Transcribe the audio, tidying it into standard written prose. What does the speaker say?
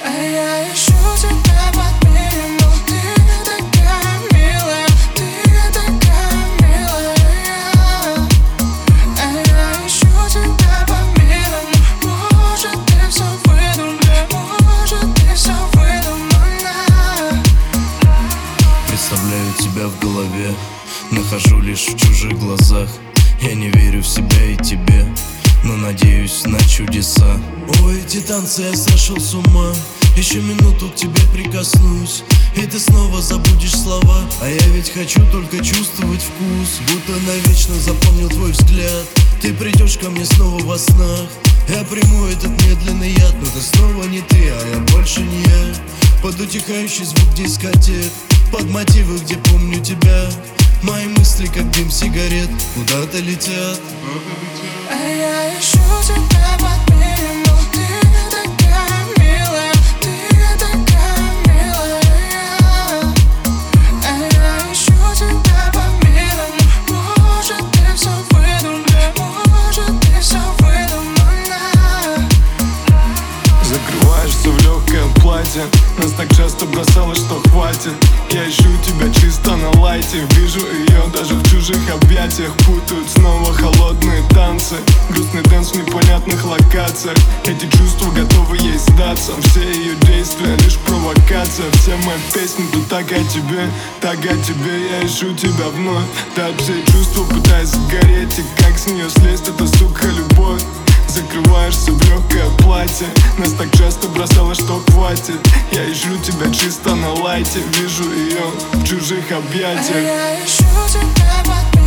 я ищу тебя под миром, но ты такая милая, ты такая милая. Я ищу тебя под миром, может ты все выдумала, может ты все выдумала. Представляю тебя в голове, нахожу лишь в чужих глазах. Я не верю в себя и тебе, но надеюсь на чудеса. Ой, эти танцы, я сошел с ума. Еще минуту к тебе прикоснусь, и ты снова забудешь слова. А я ведь хочу только чувствовать вкус, будто навечно запомнил твой взгляд. Ты придешь ко мне снова во снах. Я приму этот медленный яд, но ты снова не ты, а я больше не я. Под утихающий звук дискотек, под мотивы, где помню тебя. Мои мысли, как дым сигарет, куда-то летят. Я ищу тебя под миром, но ты такая милая, ты такая милая. Я ищу тебя под миром, может ты все выдумала, может ты все выдумала. Закрываешься в легкое платье, нас так часто бросало, что хватит. Я ищу тебя чисто на лайте, вижу ее даже в чужих объятиях. Путают снова холодные танцы, грустный дэнс в непонятных локациях. Эти чувства готовы ей сдаться, все ее действия лишь провокация. Все мои песни тут так о тебе, так о тебе. Я ищу тебя вновь, да все чувства пытаюсь сгореть. И как с нее слезть, это сука любовь. Закрываешься в легкое платье, нас так часто бросало, что хватит. Я ищу тебя чисто на лайте, вижу ее в чужих объятиях. Я ищу тебя под